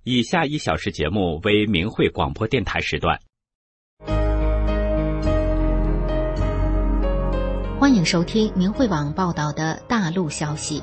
以下1小时节目为明慧广播电台时段。 欢迎收听明慧网报道的大陆消息。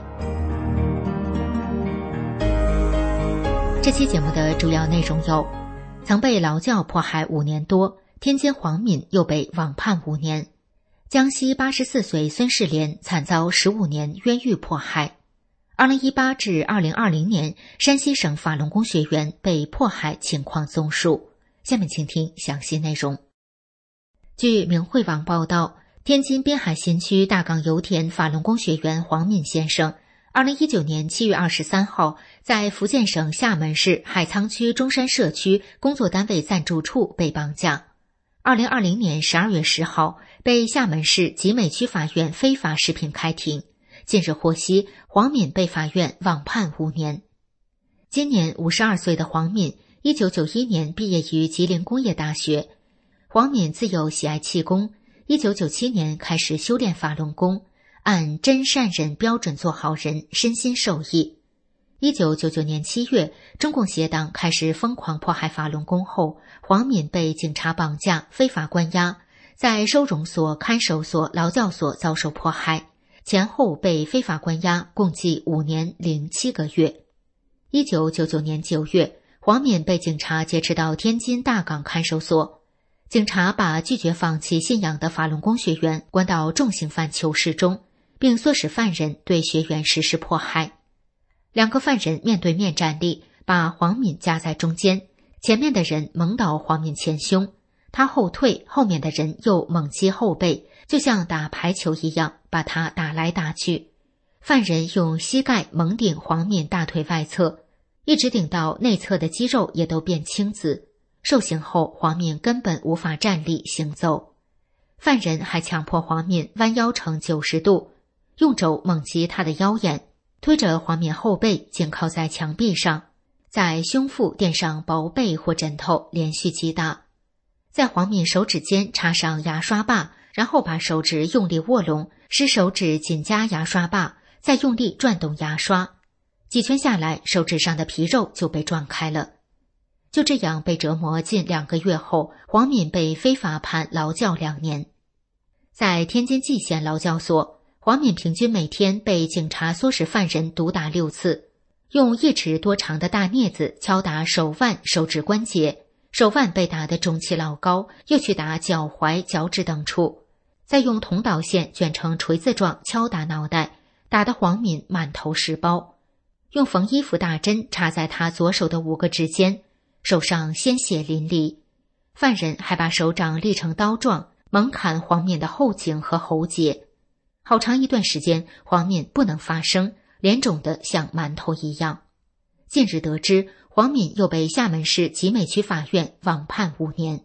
这期节目的主要内容有：曾被劳教迫害5年多，天津黄敏又被网判5年；江西84岁孙世莲惨遭15年冤狱迫害；2018至2020年山西省法轮功学员被迫害情况综述。下面请听详细内容。据明慧网报道，天津滨海新区大港油田法轮功学员黄敏先生2019年7月23号在福建省厦门市海沧区中山社区工作单位暂住处被绑架，2020年12月10号被厦门市集美区法院非法视频开庭。近日获悉，黄敏被法院网判5年。今年52岁的黄敏1991年毕业于吉林工业大学。黄敏自幼喜爱气功，1997年开始修炼法轮功，按真善忍标准做好人，身心受益。1999年7月，中共邪党开始疯狂迫害法轮功后，黄敏被警察绑架，非法关押，在收容所、看守所、劳教所遭受迫害，前后被非法关押共计5年零7个月。1999年9月，黄敏被警察劫持到天津大港看守所，警察把拒绝放弃信仰的法轮功学员关到重刑犯囚室中，并唆使犯人对学员实施迫害。2个犯人面对面站立，把黄敏夹在中间，前面的人猛倒黄敏前胸，他后退，后面的人又猛击后背，就像打排球一样把他打来打去。犯人用膝盖猛顶黄敏大腿外侧，一直顶到内侧的肌肉也都变青紫。受刑后，黄敏根本无法站立行走。犯人还强迫黄敏弯腰成90度，用肘猛击他的腰眼，推着黄敏后背紧靠在墙壁上，在胸腹垫上薄被或枕头，连续击打。在黄敏手指间插上牙刷把，然后把手指用力握拢，使手指紧夹牙刷把，再用力转动牙刷。几圈下来，手指上的皮肉就被撞开了。就这样被折磨近2个月后，黄敏被非法判劳教2年。在天津蓟县劳教所，黄敏平均每天被警察唆使犯人毒打6次，用1尺多长的大镊子敲打手腕、手指关节，手腕被打得中气老高，又去打脚踝、脚趾等处，再用铜导线卷成锤子状敲打脑袋，打得黄敏满头是包，用缝衣服大针插在他左手的5个指尖，手上鲜血淋漓。犯人还把手掌立成刀状，猛砍黄敏的后颈和喉结。好长一段时间，黄敏不能发声，脸肿得像馒头一样。近日得知，黄敏又被厦门市集美区法院网判5年。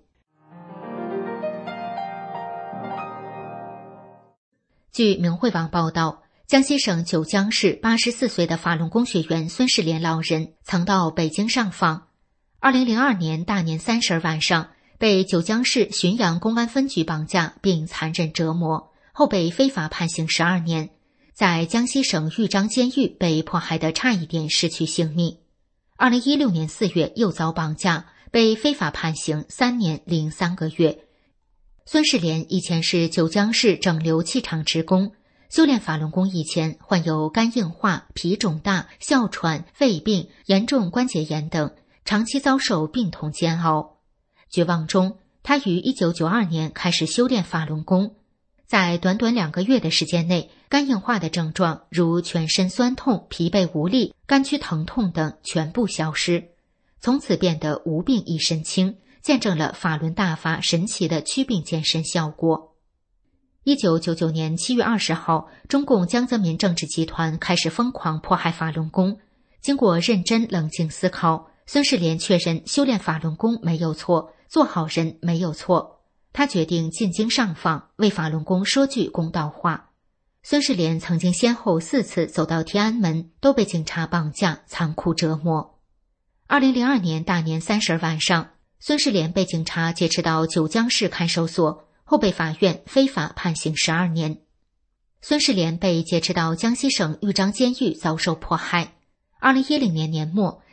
据明慧网报道，江西省九江市84岁的法轮功学员孙世莲老人曾到北京上访。2002年大年30晚上，被九江市浔阳公安分局绑架并残忍折磨，后被非法判刑12年，在江西省豫章监狱被迫害得差一点失去性命。2016年4月又遭绑架，被非法判刑3年零3个月。孙世莲以前是九江市整流气厂职工，修炼法轮功以前患有肝硬化、脾肿大、哮喘、肺病、严重关节炎等，长期遭受病痛煎熬。绝望中，他于1992年开始修炼法轮功，在短短2个月的时间内，肝硬化的症状如全身酸痛、疲惫无力、肝区疼痛等全部消失，从此变得无病一身轻，见证了法轮大法神奇的祛病健身效果。1999年7月20号，中共江泽民政治集团开始疯狂迫害法轮功。经过认真冷静思考，孙世莲确认修炼法轮功没有错，做好人没有错。他决定进京上访，为法轮功说句公道话。孙世莲曾经先后4次走到天安门，都被警察绑架，残酷折磨。2002年大年30晚上，孙世莲被警察劫持到九江市看守所，后被法院非法判刑12年。孙世莲被劫持到江西省豫章监狱遭受迫害。2010年年末，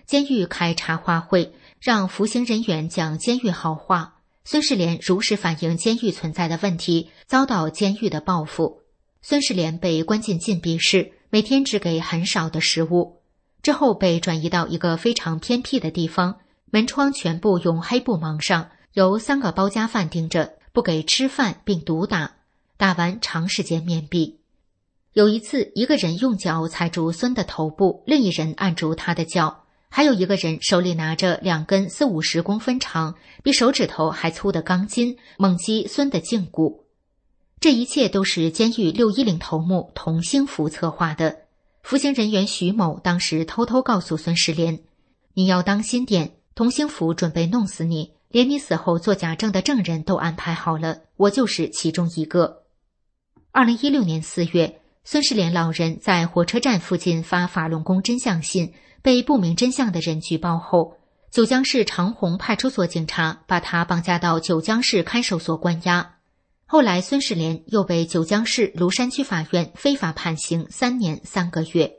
监狱开茶话会，让服刑人员讲监狱好话。孙世莲如实反映监狱存在的问题，遭到监狱的报复。孙世莲被关进禁闭室，每天只给很少的食物。之后被转移到一个非常偏僻的地方，门窗全部用黑布蒙上，由3个包夹犯盯着，不给吃饭并毒打，打完长时间面壁。有一次，一个人用脚踩住孙的头部，另一人按住他的脚，还有一个人手里拿着2根40-50公分长，比手指头还粗的钢筋，猛击孙的胫骨。这一切都是监狱610头目童兴福策划的。服刑人员徐某当时偷偷告诉孙世莲，你要当心点，童兴福准备弄死你，连你死后做假证的证人都安排好了，我就是其中一个。2016年4月，孙世莲老人在火车站附近发法轮功真相信，被不明真相的人举报后，九江市长虹派出所警察把他绑架到九江市看守所关押。后来孙世莲又被九江市庐山区法院非法判刑3年3个月。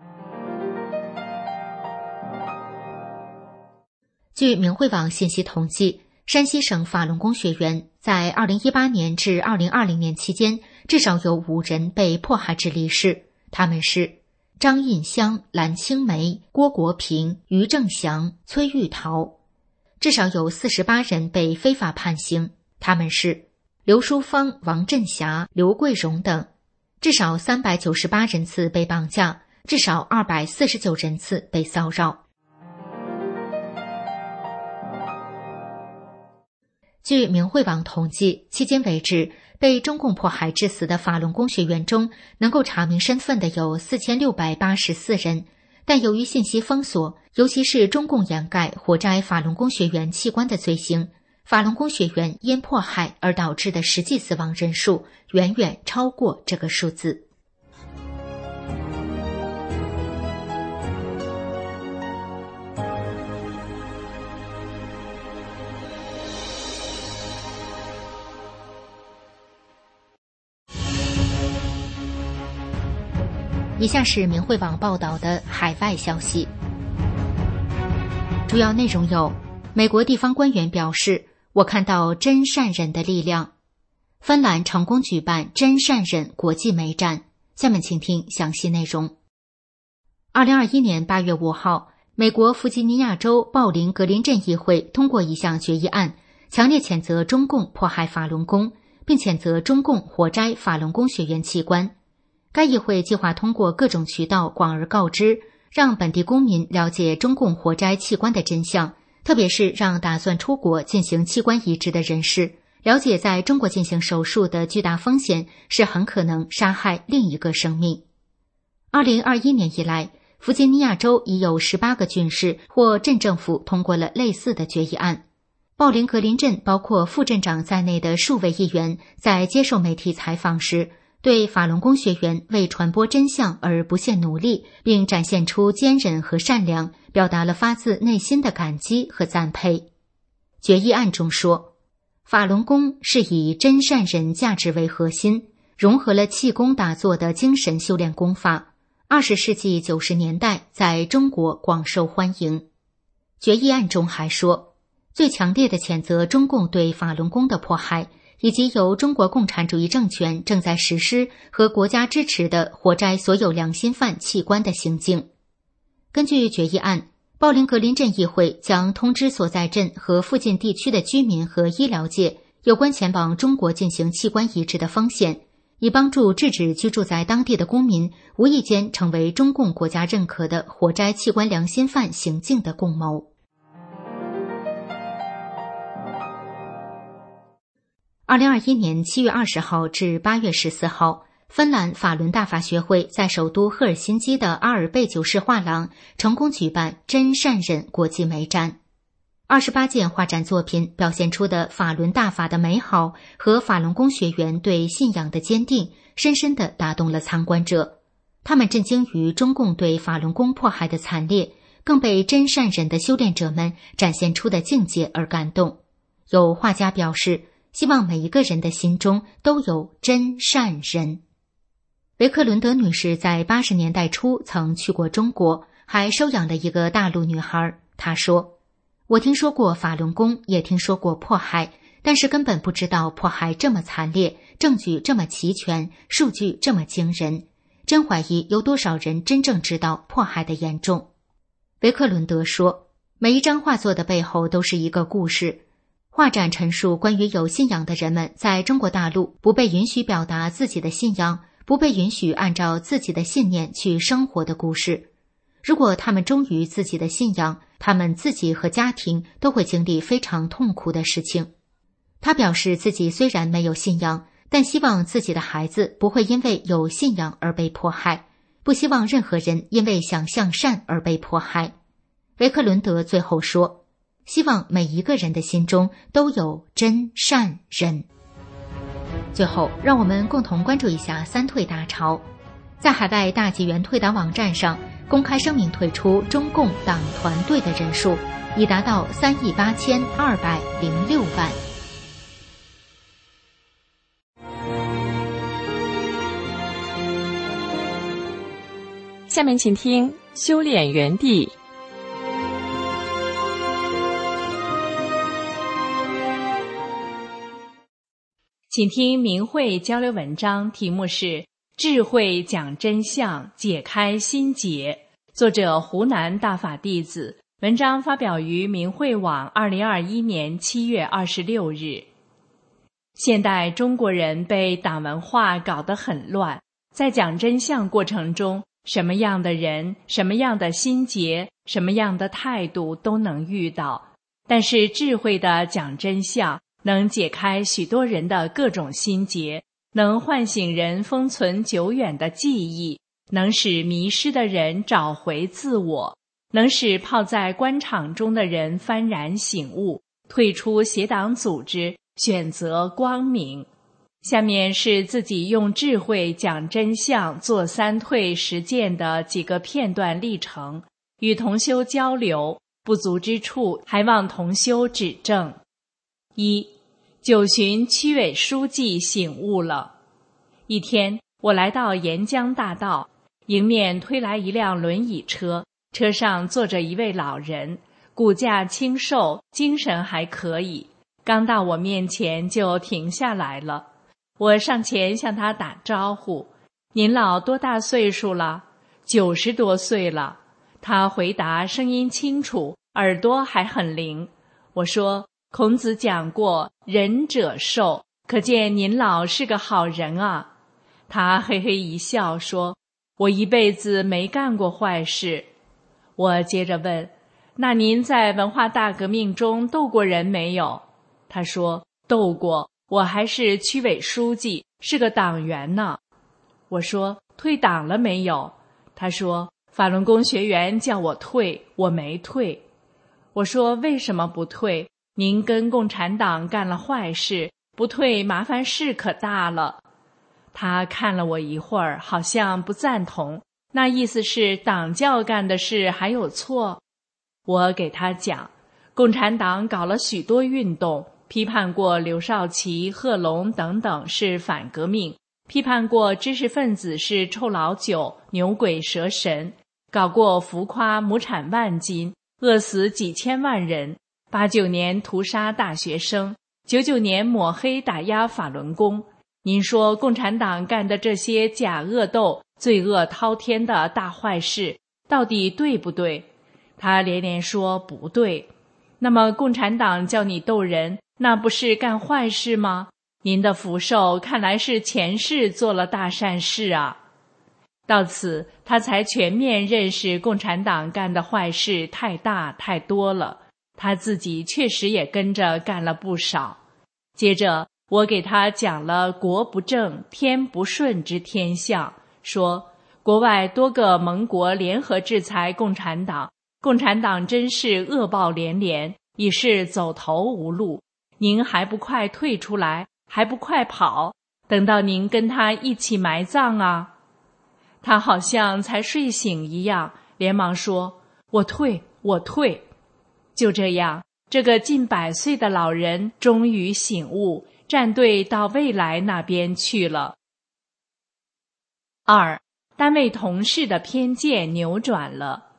据明慧网信息统计，山西省法轮功学员在2018年至2020年期间，至少有5人被迫害致离世，他们是张印香、蓝青梅、郭国平、于正祥、崔玉桃。至少有48人被非法判刑，他们是刘淑芳、王振霞、刘桂荣等。至少398人次被绑架，至少249人次被骚扰。据明慧网统计，迄今为止，被中共迫害致死的法轮功学员中，能够查明身份的有4684人，但由于信息封锁，尤其是中共掩盖活摘法轮功学员器官的罪行，法轮功学员因迫害而导致的实际死亡人数远远超过这个数字。以下是明慧网报道的海外消息，主要内容有：美国地方官员表示，我看到真善忍的力量。芬兰成功举办真善忍国际美展。下面请听详细内容。2021年8月5号，美国弗吉尼亚州鲍林格林镇议会通过一项决议案，强烈谴责中共迫害法轮功，并谴责中共活摘法轮功学员器官。该议会计划通过各种渠道广而告之，让本地公民了解中共活摘器官的真相，特别是让打算出国进行器官移植的人士了解在中国进行手术的巨大风险是很可能杀害另一个生命。2021年以来，弗吉尼亚州已有18个郡市或镇政府通过了类似的决议案。鲍林格林镇包括副镇长在内的数位议员在接受媒体采访时，对法轮功学员为传播真相而不懈努力，并展现出坚韧和善良，表达了发自内心的感激和赞佩。决议案中说，法轮功是以真善忍价值为核心，融合了气功打坐的精神修炼功法，20世纪90年代在中国广受欢迎。决议案中还说，最强烈的谴责中共对法轮功的迫害，以及由中国共产主义政权正在实施和国家支持的活摘所有良心犯器官的行径。根据决议案，鲍林格林镇议会将通知所在镇和附近地区的居民和医疗界有关前往中国进行器官移植的风险，以帮助制止居住在当地的公民无意间成为中共国家认可的活摘器官良心犯行径的共谋。2021年7月20号至8月14号，芬兰法轮大法学会在首都赫尔辛基的阿尔贝九世画廊成功举办真善忍国际美展。28件画展作品表现出的法轮大法的美好和法轮功学员对信仰的坚定，深深地打动了参观者。他们震惊于中共对法轮功迫害的惨烈，更被真善忍的修炼者们展现出的境界而感动。有画家表示，希望每一个人的心中都有真善忍。维克伦德女士在80年代初曾去过中国还收养了一个大陆女孩。他说，我听说过法轮功，也听说过迫害，但是根本不知道迫害这么惨烈，证据这么齐全，数据这么惊人，真怀疑有多少人真正知道迫害的严重。维克伦德说，每一张画作的背后都是一个故事，画展陈述关于有信仰的人们在中国大陆不被允许表达自己的信仰，不被允许按照自己的信念去生活的故事。如果他们忠于自己的信仰，他们自己和家庭都会经历非常痛苦的事情。他表示自己虽然没有信仰，但希望自己的孩子不会因为有信仰而被迫害，不希望任何人因为想向善而被迫害。维克伦德最后说，希望每一个人的心中都有真善人。最后，让我们共同关注一下三退大潮。在海外大纪元退党网站上公开声明退出中共党团队的人数已达到38206万。 下面请听修炼园地。请听明慧交流文章，题目是智慧讲真相，解开心结，作者湖南大法弟子，文章发表于明慧网2021年7月26日。现代中国人被党文化搞得很乱，在讲真相过程中，什么样的人，什么样的心结，什么样的态度都能遇到，但是智慧的讲真相能解开许多人的各种心结，能唤醒人封存久远的记忆，能使迷失的人找回自我，能使泡在官场中的人幡然醒悟，退出邪党组织，选择光明。下面是自己用智慧讲真相做三退实践的几个片段历程，与同修交流，不足之处还望同修指正。1. 9旬区委书记醒悟了。一天，我来到沿江大道，迎面推来一辆轮椅车，车上坐着一位老人，骨架清瘦，精神还可以。刚到我面前就停下来了。我上前向他打招呼：“您老多大岁数了？”“90多岁了。”他回答声音清楚，耳朵还很灵。我说：“孔子讲过仁者寿，可见您老是个好人啊。”他嘿嘿一笑说：“我一辈子没干过坏事。”我接着问：“那您在文化大革命中斗过人没有？”他说：“斗过，我还是区委书记，是个党员呢。”我说：“退党了没有？”他说：“法轮功学员叫我退，我没退。”我说：“为什么不退？您跟共产党干了坏事，不退麻烦事可大了。”他看了我一会儿，好像不赞同，那意思是党教干的事还有错。我给他讲，共产党搞了许多运动，批判过刘少奇、贺龙等等是反革命，批判过知识分子是臭老九、牛鬼蛇神，搞过浮夸亩产万斤，饿死几千万人，89年屠杀大学生，99年抹黑打压法轮功。您说共产党干的这些假恶斗、罪恶滔天的大坏事，到底对不对？他连连说不对。那么共产党叫你斗人，那不是干坏事吗？您的福寿看来是前世做了大善事啊。到此，他才全面认识共产党干的坏事太大太多了，他自己确实也跟着干了不少。接着我给他讲了国不正天不顺之天象，说国外多个盟国联合制裁共产党，共产党真是恶报连连，已是走投无路。您还不快退出来，还不快跑，等到您跟他一起埋葬啊。他好像才睡醒一样，连忙说：“我退，我退。”就这样，这个近100岁的老人终于醒悟，站队到未来那边去了。2. 单位同事的偏见扭转了。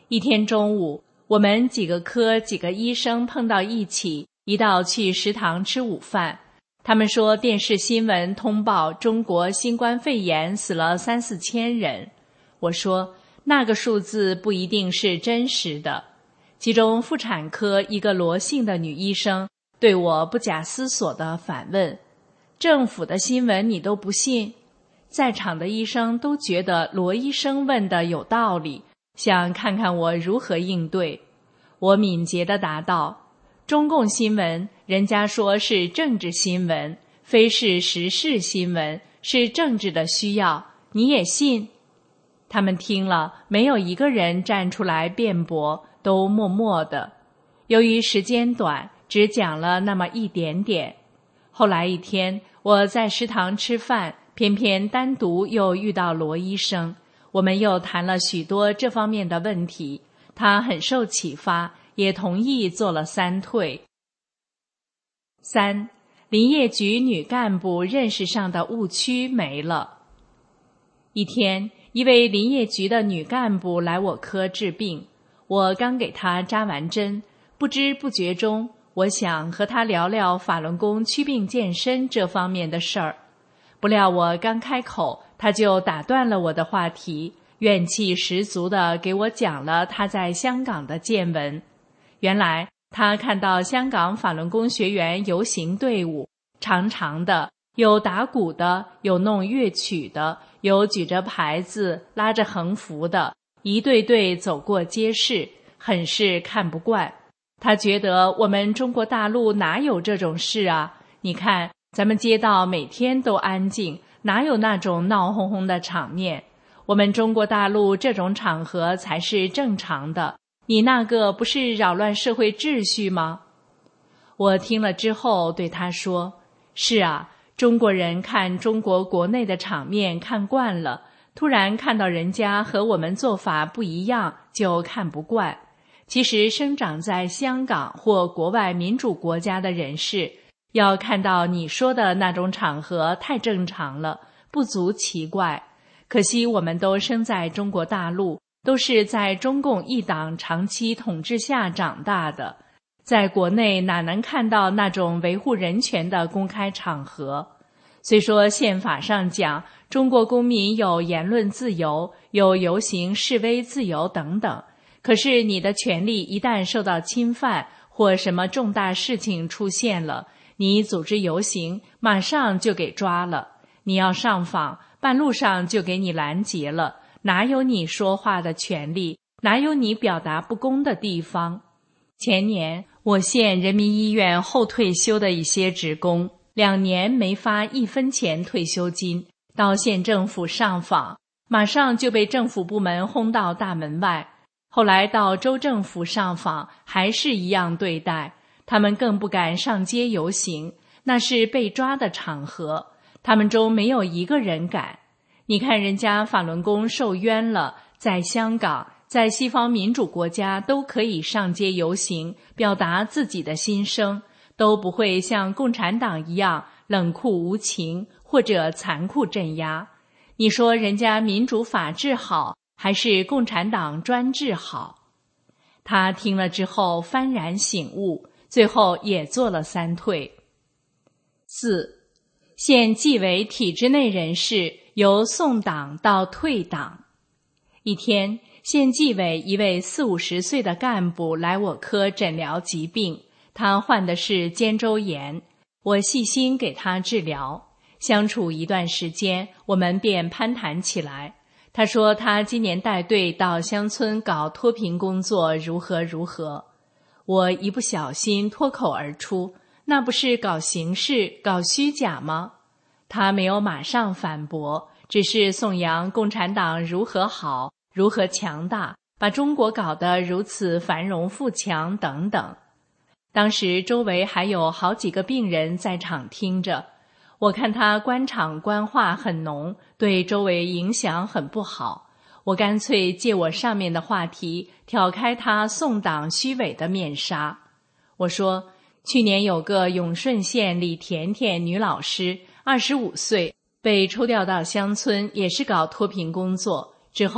一天中午，我们几个科几个医生碰到一起，一道去食堂吃午饭。他们说电视新闻通报中国新冠肺炎死了3-4千人。我说那个数字不一定是真实的。其中妇产科一个罗姓的女医生对我不假思索地反问：政府的新闻你都不信？在场的医生都觉得罗医生问的有道理，想看看我如何应对。我敏捷地答道：中共新闻人家说是政治新闻，非是时事新闻，是政治的需要，你也信？他们听了，没有一个人站出来辩驳，都默默的。由于时间短，只讲了那么一点点。后来一天，我在食堂吃饭，偏偏单独又遇到罗医生，我们又谈了许多这方面的问题，他很受启发，也同意做了3退。3. 林业局女干部认识上的误区没了。一天，一位林业局的女干部来我科治病，我刚给她扎完针，不知不觉中，我想和她聊聊法轮功祛病健身这方面的事儿。不料我刚开口，她就打断了我的话题，怨气十足地给我讲了她在香港的见闻。原来他看到香港法轮功学员游行队伍，长长的，有打鼓的，有弄乐曲的，有举着牌子拉着横幅的，一队队走过街市，很是看不惯。他觉得我们中国大陆哪有这种事啊？你看咱们街道每天都安静，哪有那种闹哄哄的场面？我们中国大陆这种场合才是正常的，你那个不是扰乱社会秩序吗？我听了之后对他说：是啊，中国人看中国国内的场面看惯了，突然看到人家和我们做法不一样，就看不惯。其实生长在香港或国外民主国家的人士，要看到你说的那种场合太正常了，不足奇怪。可惜我们都生在中国大陆，都是在中共一党长期统治下长大的，在国内哪能看到那种维护人权的公开场合？虽说宪法上讲，中国公民有言论自由，有游行示威自由等等，可是你的权利一旦受到侵犯，或什么重大事情出现了，你组织游行，马上就给抓了；你要上访，半路上就给你拦截了。哪有你说话的权利？哪有你表达不公的地方？前年，我县人民医院后退休的一些职工，2年没发1分钱退休金，到县政府上访，马上就被政府部门轰到大门外。后来到州政府上访，还是一样对待，他们更不敢上街游行，那是被抓的场合，他们中没有一个人敢。你看人家法轮功受冤了，在香港，在西方民主国家都可以上街游行，表达自己的心声，都不会像共产党一样冷酷无情或者残酷镇压。你说人家民主法治好，还是共产党专制好？他听了之后幡然醒悟，最后也做了3退。4. 现纪委体制内人士由送党到退党。一天，县纪委一位40-50岁的干部来我科诊疗疾病，他患的是肩周炎，我细心给他治疗。相处一段时间，我们便攀谈起来。他说他今年带队到乡村搞脱贫工作如何如何。我一不小心脱口而出：那不是搞形式搞虚假吗？他没有马上反驳，只是颂扬共产党如何好，如何强大，把中国搞得如此繁荣富强等等。当时周围还有好几个病人在场听着，我看他官场官话很浓，对周围影响很不好，我干脆借我上面的话题挑开他送党虚伪的面纱。我说，去年有个永顺县李甜甜女老师25岁，被抽调到乡村，也是搞脱贫工作，之后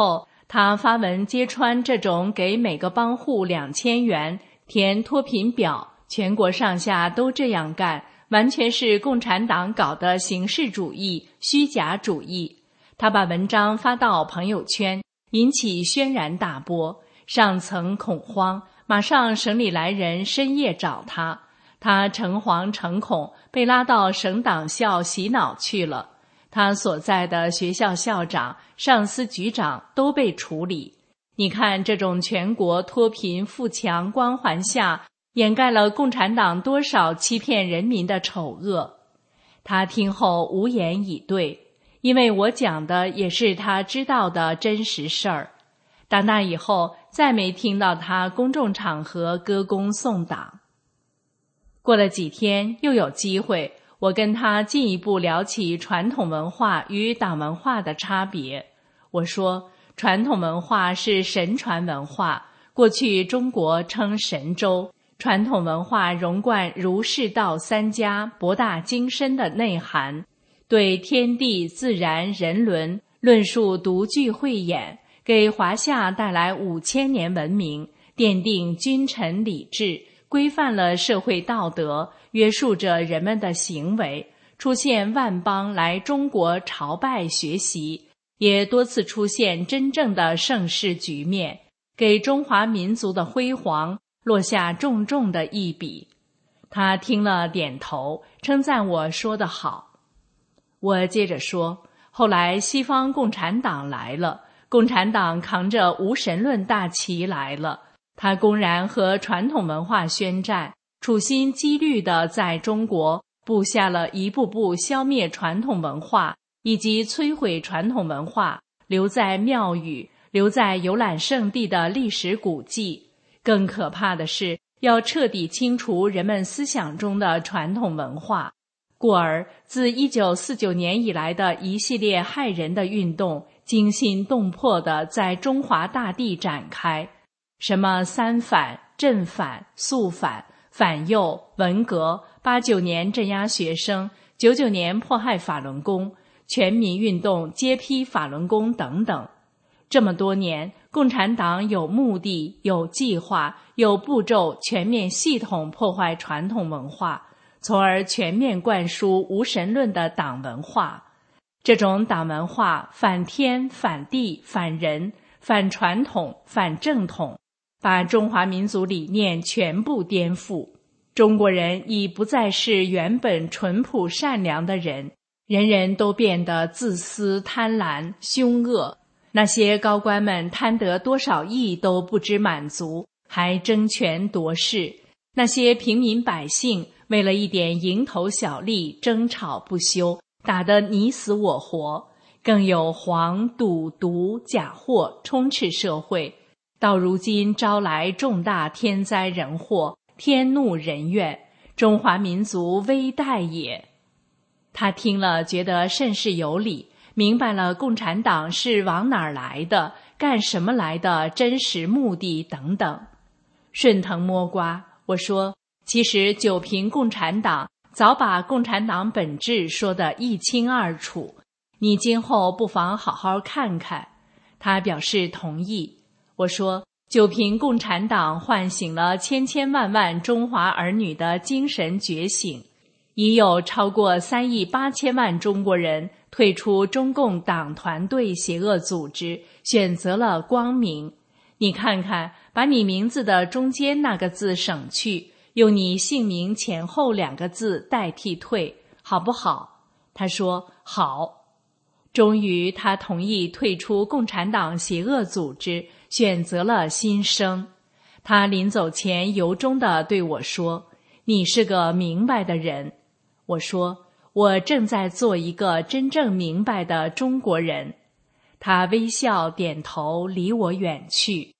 他发文揭穿这种给每个帮户2000元填脱贫表，全国上下都这样干，完全是共产党搞的形式主义、虚假主义。他把文章发到朋友圈，引起轩然大波，上层恐慌，马上省里来人深夜找他，他诚惶诚恐，被拉到省党校洗脑去了。他所在的学校校长、上司局长都被处理。你看这种全国脱贫富强光环下，掩盖了共产党多少欺骗人民的丑恶。他听后无言以对，因为我讲的也是他知道的真实事儿。打那以后，再没听到他公众场合歌功颂党。过了几天，又有机会，我跟他进一步聊起传统文化与党文化的差别。我说，传统文化是神传文化，过去中国称神州。传统文化融贯儒释道三家博大精深的内涵，对天地自然人伦论述独具慧眼，给华夏带来5000年文明，奠定君臣礼制，规范了社会道德，约束着人们的行为，出现万邦来中国朝拜学习，也多次出现真正的盛世局面，给中华民族的辉煌落下重重的一笔。他听了点头，称赞我说得好。我接着说，后来西方共产党来了，共产党扛着无神论大旗来了，他公然和传统文化宣战，处心积虑地在中国布下了一步步消灭传统文化以及摧毁传统文化留在庙宇、留在游览胜地的历史古迹。更可怕的是，要彻底清除人们思想中的传统文化。故而，自1949年以来的一系列害人的运动，惊心动魄地在中华大地展开。什么三反、镇反、肃反、反右、文革、89年镇压学生、99年迫害法轮功、全民运动揭批法轮功等等。这么多年，共产党有目的、有计划、有步骤，全面系统破坏传统文化，从而全面灌输无神论的党文化。这种党文化反天、反地、反人、反传统、反正统，把中华民族理念全部颠覆。中国人已不再是原本淳朴善良的人，人人都变得自私、贪婪、凶恶。那些高官们贪得多少亿都不知满足，还争权夺势；那些平民百姓为了一点蝇头小利争吵不休，打得你死我活。更有黄、赌、毒、假货充斥社会，到如今招来重大天灾人祸，天怒人怨，中华民族危殆也。他听了觉得甚是有理，明白了共产党是往哪儿来的，干什么来的真实目的等等。顺藤摸瓜，我说，其实九评共产党早把共产党本质说得一清二楚，你今后不妨好好看看。他表示同意。我说，九评共产党唤醒了千千万万中华儿女的精神觉醒，已有超过3亿8千万中国人退出中共党团队邪恶组织，选择了光明。你看看，把你名字的中间那个字省去，用你姓名前后2个字代替退，好不好？他说好。终于他同意退出共产党邪恶组织，选择了新生。他临走前由衷地对我说，你是个明白的人。我说，我正在做一个真正明白的中国人。他微笑点头，离我远去。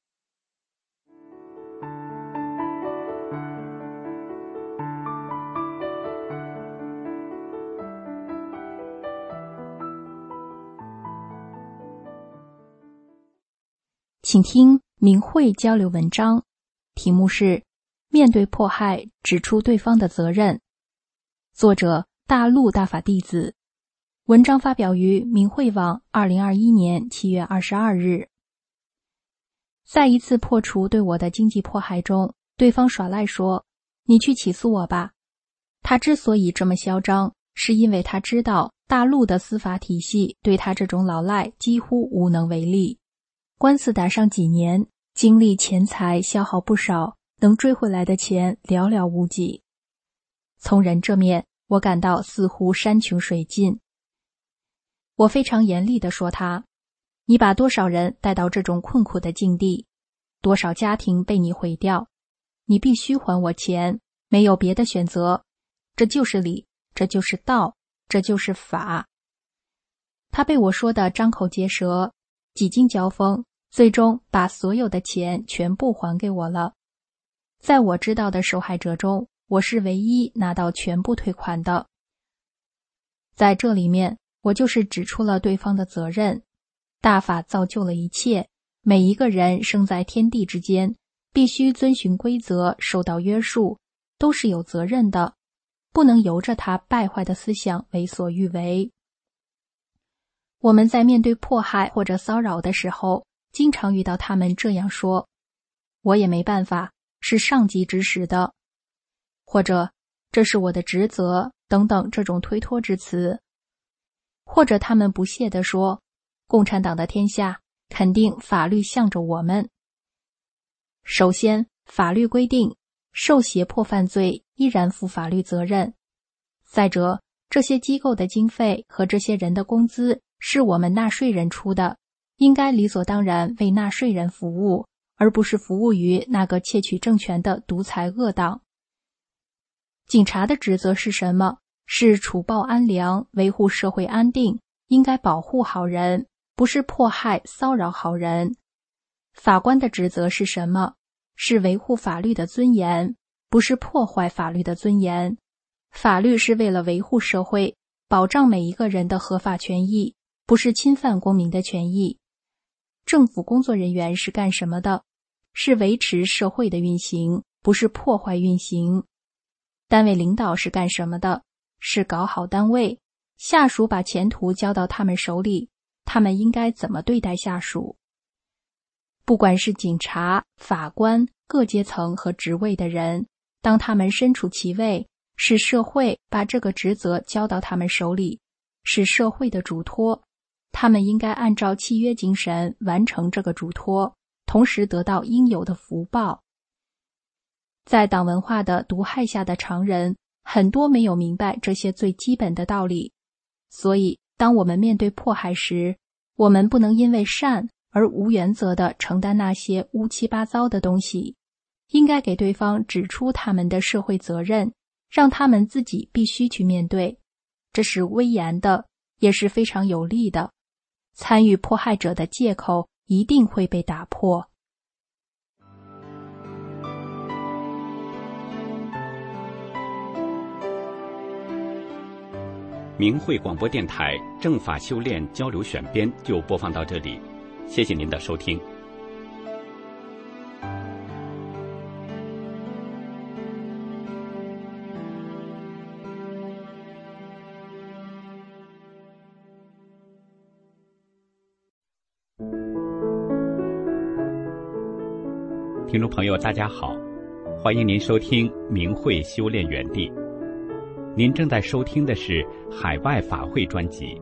请听明慧交流文章，题目是面对迫害，指出对方的责任。作者大陆大法弟子，文章发表于明慧网2021年7月22日。 在一次破除对我的经济迫害中，对方耍赖说：“你去起诉我吧。”他之所以这么嚣张，是因为他知道大陆的司法体系对他这种老赖几乎无能为力。官司打上几年，精力钱财消耗不少，能追回来的钱寥寥无几。从人这面，我感到似乎山穷水尽。我非常严厉地说他：“你把多少人带到这种困苦的境地，多少家庭被你毁掉，你必须还我钱，没有别的选择。这就是理，这就是道，这就是法。”他被我说得张口结舌，几经交锋，最终把所有的钱全部还给我了。在我知道的受害者中，我是唯一拿到全部退款的。在这里面，我就是指出了对方的责任。大法造就了一切，每一个人生在天地之间，必须遵循规则，受到约束，都是有责任的，不能由着他败坏的思想为所欲为。我们在面对迫害或者骚扰的时候，经常遇到他们这样说：“我也没办法，是上级指使的。”或者“这是我的职责”等等这种推脱之词。或者他们不屑地说：“共产党的天下，肯定法律向着我们。”首先，法律规定，受胁迫犯罪依然负法律责任。再者，这些机构的经费和这些人的工资是我们纳税人出的，应该理所当然为纳税人服务，而不是服务于那个窃取政权的独裁恶党。警察的职责是什么？是除暴安良，维护社会安定，应该保护好人，不是迫害骚扰好人。法官的职责是什么？是维护法律的尊严，不是破坏法律的尊严。法律是为了维护社会，保障每一个人的合法权益，不是侵犯公民的权益。政府工作人员是干什么的？是维持社会的运行，不是破坏运行。单位领导是干什么的？是搞好单位，下属把前途交到他们手里，他们应该怎么对待下属？不管是警察、法官、各阶层和职位的人，当他们身处其位，是社会把这个职责交到他们手里，是社会的嘱托，他们应该按照契约精神完成这个嘱托，同时得到应有的福报。在党文化的毒害下的常人，很多没有明白这些最基本的道理，所以当我们面对迫害时，我们不能因为善而无原则地承担那些乌七八糟的东西，应该给对方指出他们的社会责任，让他们自己必须去面对。这是威严的，也是非常有利的。参与迫害者的借口一定会被打破。 明慧广播电台正法修炼交流选编就播放到这里，谢谢您的收听。听众朋友大家好，欢迎您收听明慧修炼园地。您正在收听的是海外法会专辑。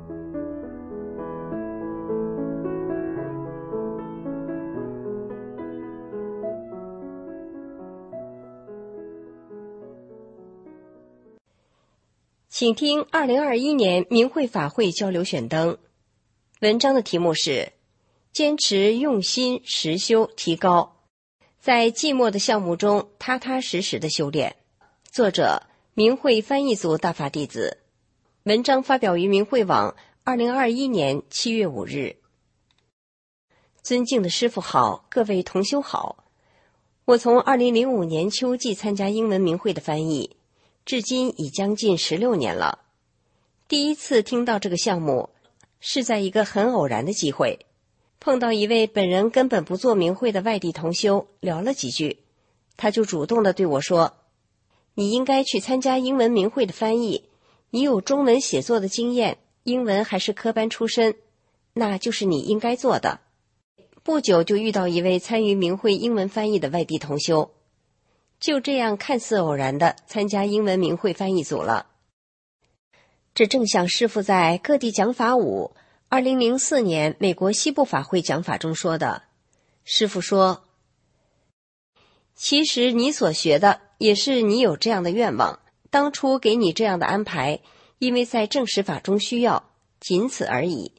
请听2021年明慧法会交流选灯。文章的题目是坚持用心实修提高，在寂寞的项目中踏踏实实的修炼。作者明慧翻译组大法弟子。文章发表于明慧网2021年7月5日。尊敬的师父好，各位同修好。我从2005年秋季参加英文明慧的翻译，至今已将近16年了。第一次听到这个项目，是在一个很偶然的机会，碰到一位本人根本不做明慧的外地同修，聊了几句，他就主动地对我说，你应该去参加英文明慧的翻译，你有中文写作的经验，英文还是科班出身，那就是你应该做的。 不久就遇到一位参与明慧英文翻译的外地同修，就这样看似偶然的参加英文明慧翻译组了。这正像师父在各地讲法5 2004年美国西部法会讲法中说的，师父说，其实你所学的也是你有这样的愿望，当初给你这样的安排，因为在正实法中需要，仅此而已。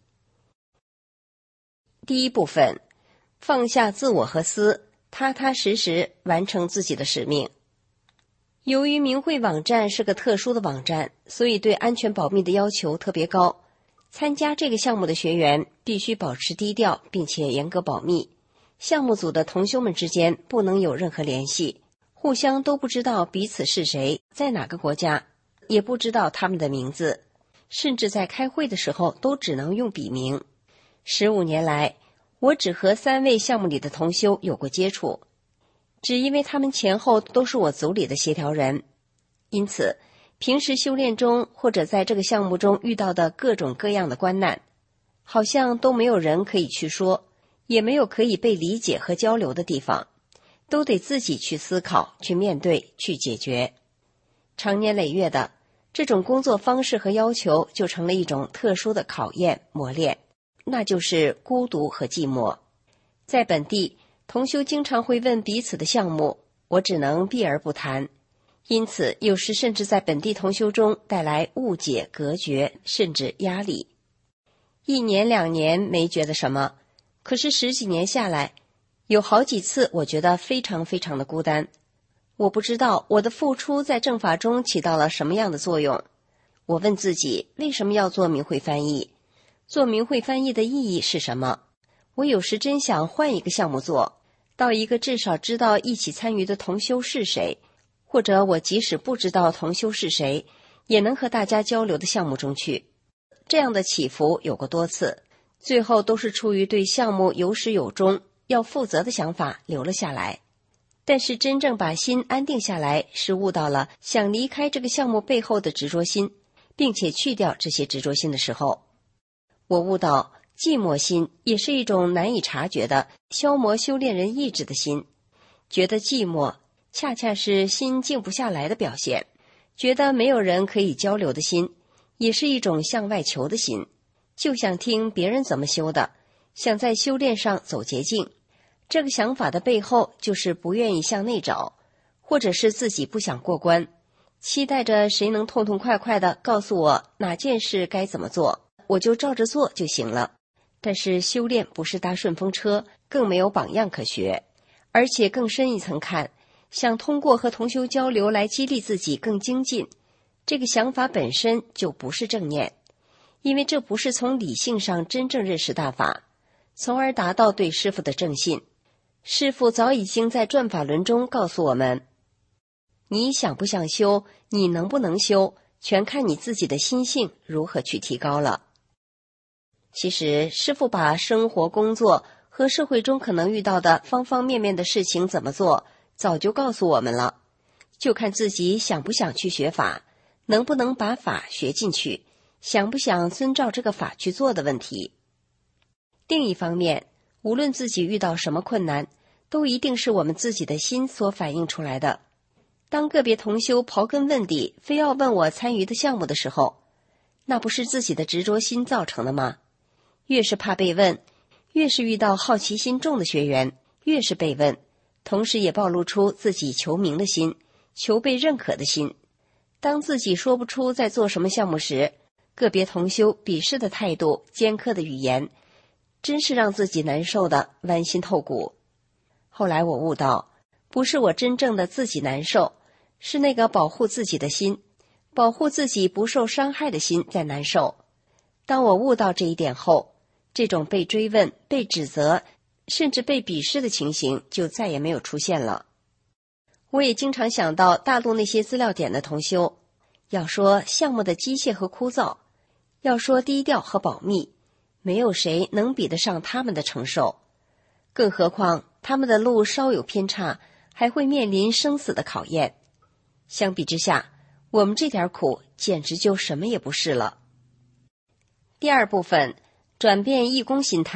第一部分，放下自我和私，踏踏实实完成自己的使命。由于明慧网站是个特殊的网站，所以对安全保密的要求特别高。参加这个项目的学员必须保持低调，并且严格保密。项目组的同修们之间不能有任何联系，互相都不知道彼此是谁，在哪个国家，也不知道他们的名字，甚至在开会的时候都只能用笔名。15年来，我只和3位项目里的同修有过接触，只因为他们前后都是我组里的协调人，因此平时修炼中或者在这个项目中遇到的各种各样的关难，好像都没有人可以去说，也没有可以被理解和交流的地方，都得自己去思考，去面对，去解决。长年累月的这种工作方式和要求就成了一种特殊的考验磨练，那就是孤独和寂寞。在本地，同修经常会问彼此的项目，我只能避而不谈，因此有时甚至在本地同修中带来误解、隔绝，甚至压力。1年2年没觉得什么，可是10几年下来，有好几次我觉得非常非常的孤单。我不知道我的付出在正法中起到了什么样的作用。我问自己，为什么要做明慧翻译？做明慧翻译的意义是什么？我有时真想换一个项目做，到一个至少知道一起参与的同修是谁，或者我即使不知道同修是谁，也能和大家交流的项目中去。这样的起伏有过多次，最后都是出于对项目有始有终、要负责的想法留了下来。但是真正把心安定下来，是悟到了想离开这个项目背后的执着心，并且去掉这些执着心的时候。我悟到寂寞心也是一种难以察觉的消磨修炼人意志的心，觉得寂寞恰恰是心静不下来的表现，觉得没有人可以交流的心也是一种向外求的心，就想听别人怎么修的，想在修炼上走捷径。这个想法的背后就是不愿意向内找，或者是自己不想过关，期待着谁能痛痛快快地告诉我哪件事该怎么做，我就照着做就行了。但是修炼不是搭顺风车，更没有榜样可学，而且更深一层看，想通过和同修交流来激励自己更精进，这个想法本身就不是正念，因为这不是从理性上真正认识大法，从而达到对师父的正信。师父早已经在转法轮中告诉我们，你想不想修，你能不能修，全看你自己的心性如何去提高了。其实师父把生活工作和社会中可能遇到的方方面面的事情怎么做早就告诉我们了，就看自己想不想去学法，能不能把法学进去，想不想遵照这个法去做的问题。另一方面，无论自己遇到什么困难，都一定是我们自己的心所反映出来的。当个别同修刨根问底，非要问我参与的项目的时候，那不是自己的执着心造成的吗？越是怕被问，越是遇到好奇心重的学员，越是被问，同时也暴露出自己求名的心，求被认可的心。当自己说不出在做什么项目时，个别同修鄙视的态度、尖刻的语言，真是让自己难受的剜心透骨。后来我悟到，不是我真正的自己难受，是那个保护自己的心，保护自己不受伤害的心在难受。当我悟到这一点后，这种被追问、被指责，甚至被鄙视的情形就再也没有出现了。我也经常想到大陆那些资料点的同修，要说项目的机械和枯燥，要说低调和保密，没有谁能比得上他们的承受。更何况他们的路稍有偏差，还会面临生死的考验。相比之下，我们这点苦简直就什么也不是了。第二部分，转变义工心态，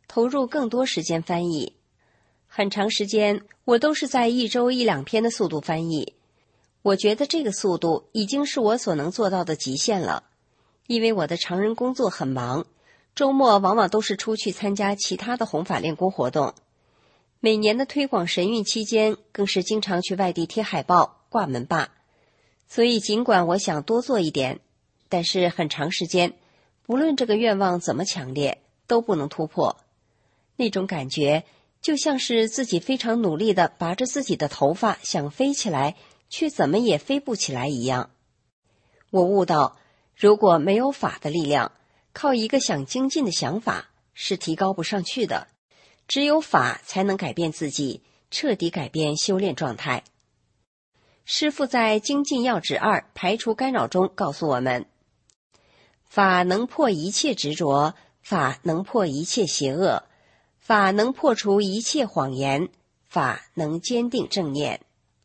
投入更多时间翻译。很长时间我都是在1周1-2篇的速度翻译，我觉得这个速度已经是我所能做到的极限了。因为我的常人工作很忙，周末往往都是出去参加其他的弘法练功活动。每年的推广神韵期间，更是经常去外地贴海报、挂门把。所以尽管我想多做一点，但是很长时间，不论这个愿望怎么强烈，都不能突破。那种感觉就像是自己非常努力地拔着自己的头发想飞起来，却怎么也飞不起来一样。我悟到，如果没有法的力量，靠一个想精进的想法是提高不上去的，只有法才能改变自己，彻底改变修炼状态。师父在精进要旨2排除干扰中告诉我们，法能破一切执着，法能破一切邪恶，法能破除一切谎言，法能坚定正念。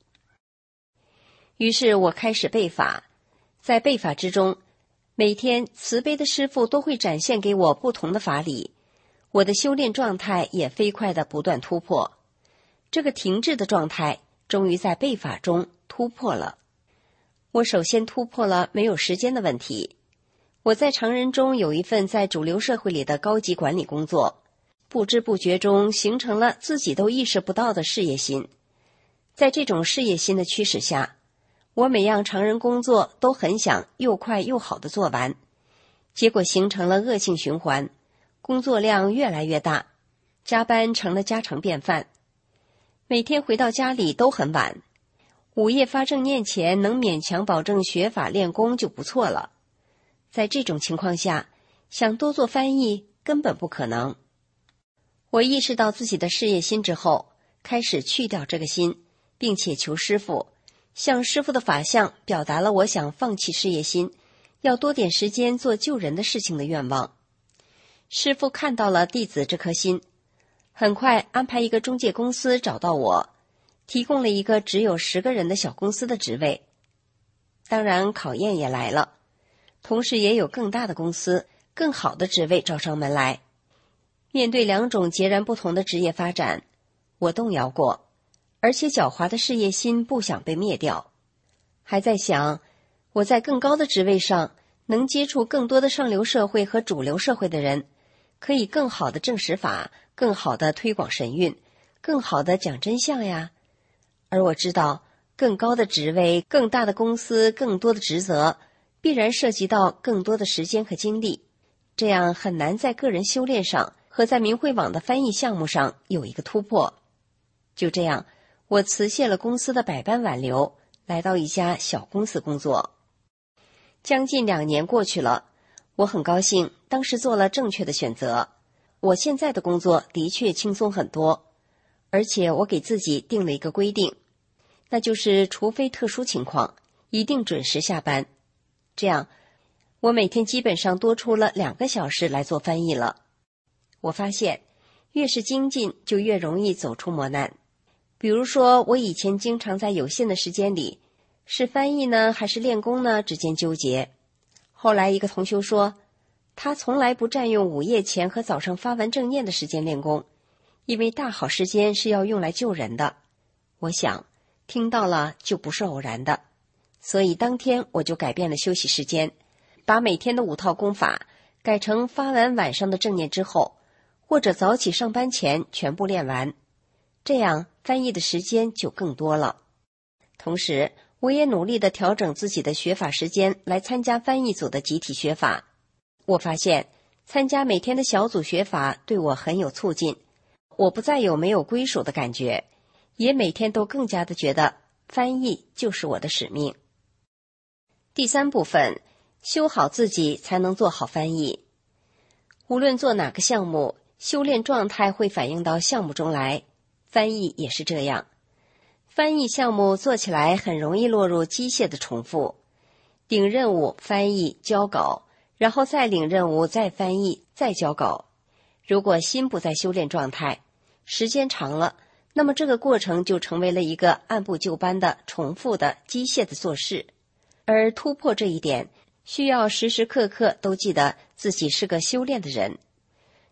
于是我开始背法，在背法之中，每天慈悲的师父都会展现给我不同的法理，我的修炼状态也飞快地不断突破。这个停滞的状态终于在背法中突破了。我首先突破了没有时间的问题。我在常人中有一份在主流社会里的高级管理工作，不知不觉中形成了自己都意识不到的事业心。在这种事业心的驱使下，我每样常人工作都很想又快又好的做完，结果形成了恶性循环，工作量越来越大，加班成了家常便饭。每天回到家里都很晚，午夜发正念前能勉强保证学法练功就不错了。在这种情况下，想多做翻译根本不可能。我意识到自己的事业心之后，开始去掉这个心，并且求师父，向师父的法相表达了我想放弃事业心，要多点时间做救人的事情的愿望。师父看到了弟子这颗心，很快安排一个中介公司找到我，提供了一个只有10个人的小公司的职位。当然考验也来了，同时也有更大的公司、更好的职位找上门来。面对2种截然不同的职业发展，我动摇过，而且狡猾的事业心不想被灭掉。还在想，我在更高的职位上能接触更多的上流社会和主流社会的人，可以更好的证实法，更好的推广神韵，更好的讲真相呀。而我知道，更高的职位、更大的公司、更多的职责，必然涉及到更多的时间和精力，这样很难在个人修炼上和在明慧网的翻译项目上有一个突破。就这样，我辞谢了公司的百般挽留，来到一家小公司工作。将近2年过去了，我很高兴当时做了正确的选择。我现在的工作的确轻松很多，而且我给自己定了一个规定，那就是除非特殊情况，一定准时下班。这样，我每天基本上多出了2个小时来做翻译了。我发现，越是精进，就越容易走出磨难。比如说，我以前经常在有限的时间里，是翻译呢，还是练功呢之间纠结。后来一个同修说，他从来不占用午夜前和早上发完正念的时间练功，因为大好时间是要用来救人的。我想，听到了就不是偶然的。所以当天我就改变了休息时间，把每天的5套功法改成发完晚上的正念之后，或者早起上班前全部练完，这样翻译的时间就更多了。同时，我也努力地调整自己的学法时间来参加翻译组的集体学法。我发现参加每天的小组学法对我很有促进，我不再有没有归属的感觉，也每天都更加的觉得翻译就是我的使命。第3部分，修好自己才能做好翻译。无论做哪个项目，修炼状态会反映到项目中来，翻译也是这样。翻译项目做起来很容易落入机械的重复，领任务、翻译、交稿，然后再领任务、再翻译、再交稿。如果心不在修炼状态，时间长了，那么这个过程就成为了一个按部就班的、重复的、机械的做事。而突破这一点，需要时时刻刻都记得自己是个修炼的人。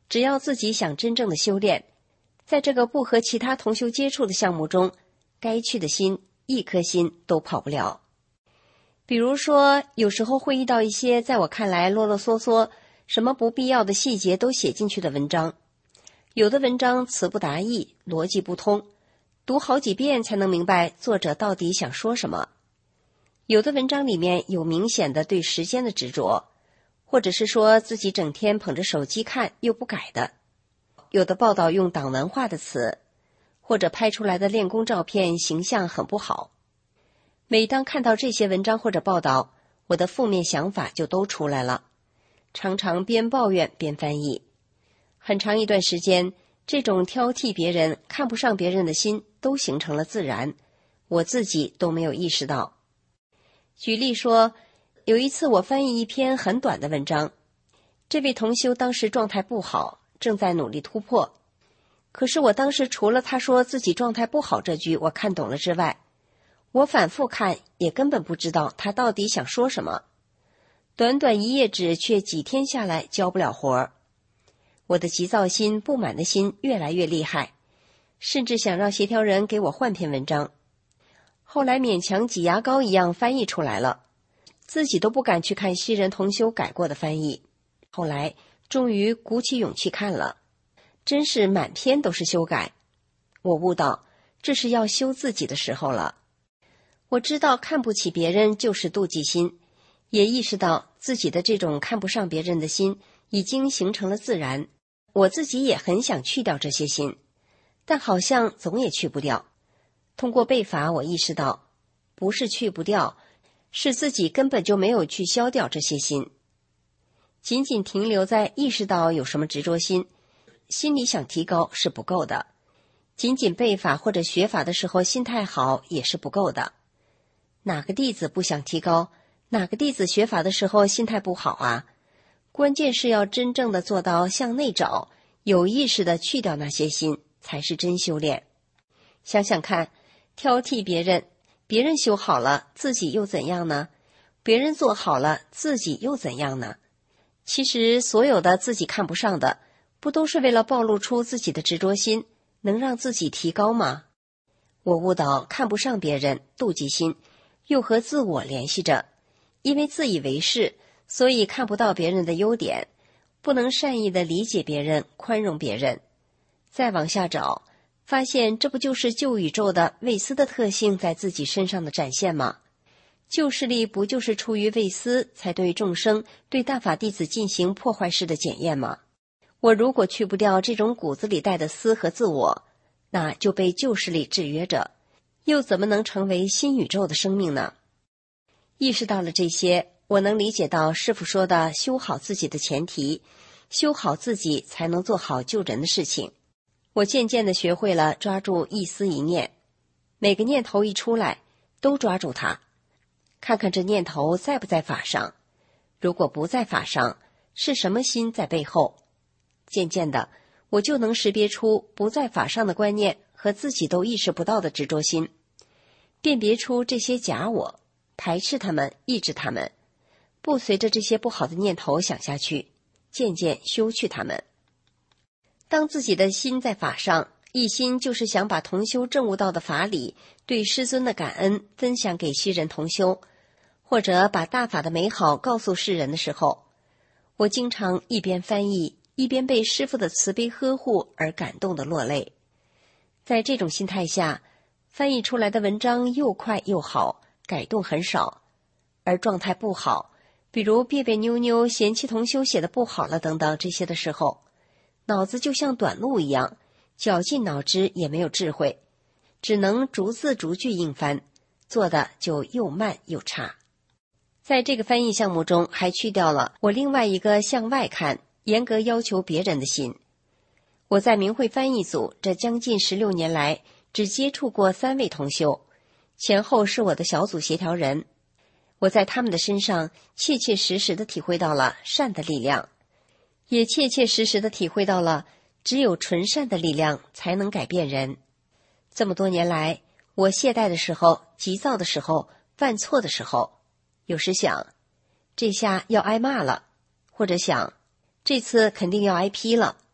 只要自己想真正的修炼，在这个不和其他同修接触的项目中，该去的心，一颗心都跑不了。比如说，有时候会遇到一些在我看来啰啰嗦嗦，什么不必要的细节都写进去的文章。有的文章词不达意，逻辑不通，读好几遍才能明白作者到底想说什么。有的文章里面有明显的对时间的执着，或者是说自己整天捧着手机看又不改的。有的报道用党文化的词，或者拍出来的练功照片形象很不好。每当看到这些文章或者报道，我的负面想法就都出来了，常常边抱怨边翻译。很长一段时间，这种挑剔别人、看不上别人的心都形成了自然，我自己都没有意识到。举例说，有一次我翻译一篇很短的文章，这位同修当时状态不好，正在努力突破。可是我当时除了他说自己状态不好这句我看懂了之外，我反复看也根本不知道他到底想说什么。短短一页纸却几天下来交不了活儿。我的急躁心、不满的心越来越厉害，甚至想让协调人给我换篇文章。后来勉强挤牙膏一样翻译出来了，自己都不敢去看西人同修改过的翻译。后来终于鼓起勇气看了，真是满篇都是修改。我悟到这是要修自己的时候了。我知道看不起别人就是妒忌心，也意识到自己的这种看不上别人的心已经形成了自然。我自己也很想去掉这些心，但好像总也去不掉。通过背法，我意识到不是去不掉，是自己根本就没有去消掉这些心。仅仅停留在意识到有什么执着心，心里想提高是不够的。仅仅背法或者学法的时候心态好也是不够的。哪个弟子不想提高？哪个弟子学法的时候心态不好啊？关键是要真正的做到向内找，有意识的去掉那些心，才是真修炼。想想看，挑剔别人，别人修好了，自己又怎样呢？别人做好了，自己又怎样呢？其实所有的自己看不上的，不都是为了暴露出自己的执着心，能让自己提高吗？我悟到看不上别人，妒忌心又和自我联系着，因为自以为是，所以看不到别人的优点，不能善意的理解别人，宽容别人。再往下找，发现这不就是旧宇宙的畏思的特性在自己身上的展现吗？旧势力不就是出于畏思，才对众生、对大法弟子进行破坏式的检验吗？我如果去不掉这种骨子里带的思和自我，那就被旧势力制约着，又怎么能成为新宇宙的生命呢？意识到了这些，我能理解到师父说的修好自己的前提，修好自己才能做好救人的事情。我渐渐地学会了抓住一思一念，每个念头一出来都抓住它，看看这念头在不在法上，如果不在法上，是什么心在背后。渐渐的，我就能识别出不在法上的观念和自己都意识不到的执着心，辨别出这些假我，排斥他们，抑制他们，不随着这些不好的念头想下去，渐渐修去他们。当自己的心在法上，一心就是想把同修证悟到的法理对师尊的感恩分享给西人同修，或者把大法的美好告诉世人的时候，我经常一边翻译，一边被师父的慈悲呵护而感动的落泪。在这种心态下，翻译出来的文章又快又好，改动很少。而状态不好，比如别别扭扭、嫌弃同修写的不好了等等这些的时候，脑子就像短路一样，绞尽脑汁也没有智慧，只能逐字逐句硬翻，做的就又慢又差。在这个翻译项目中，还去掉了我另外一个向外看、严格要求别人的心。我在明慧翻译组这将近16年来，只接触过3位同修，前后是我的小组协调人。我在他们的身上切切实实地体会到了善的力量，也切切实实地体会到了只有纯善的力量才能改变人。这么多年来，我懈怠的时候、急躁的时候、犯错的时候，有时想这下要挨骂了，或者想这次肯定要挨批了，